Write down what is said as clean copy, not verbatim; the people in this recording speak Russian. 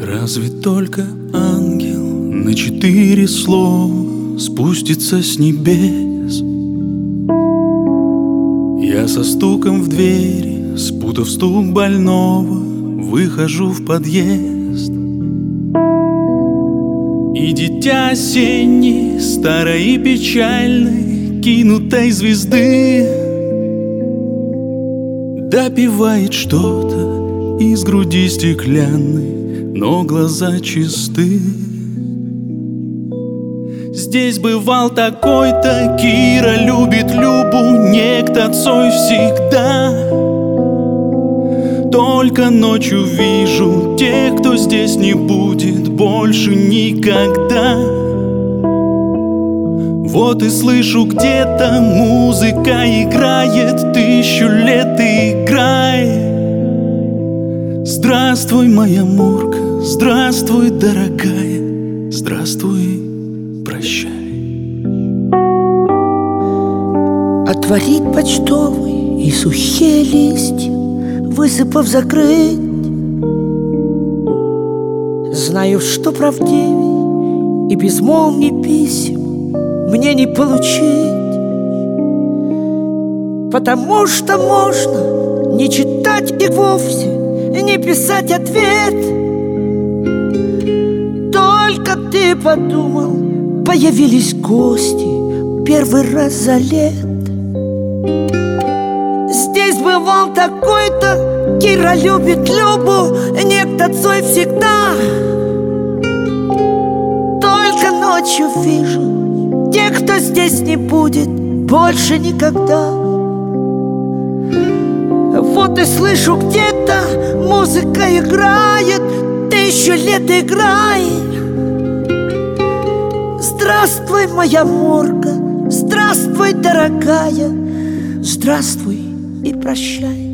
Разве только ангел на 4 слова спустится с небес? Я со стуком в двери, спутав стук больного, выхожу в подъезд. И дитя осенней, старой и печальной, кинутой звезды, допивает что-то из груди стеклянной, но глаза чисты. Здесь бывал такой-то, Кира любит Любу, некто Цой всегда. Только ночью вижу тех, кто здесь не будет больше никогда. Вот и слышу где-то музыка играет, 1000 лет играет. Здравствуй, моя Мурка, здравствуй, дорогая, здравствуй, прощай. Отворить почтовый и сухие листья, высыпав, закрыть. Знаю, что правдивей и безмолвней писем мне не получить, потому что можно не читать и вовсе не писать ответ. Только ты подумал, появились гости первый раз за лет. Здесь бывал такой-то, Кира любит Любу, некто Цой всегда. Только ночью вижу тех, кто здесь не будет больше никогда. Вот и слышу где-то музыка играет, 1000 лет играет. Здравствуй, моя Мурка, здравствуй, дорогая, здравствуй и прощай.